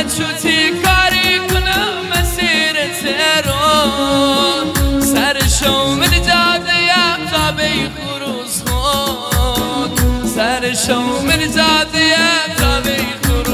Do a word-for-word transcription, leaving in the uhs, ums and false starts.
چوتی کاری کنم مسیر تهران سرشو من جاده قابه خروز خود سرشو من جاده قابه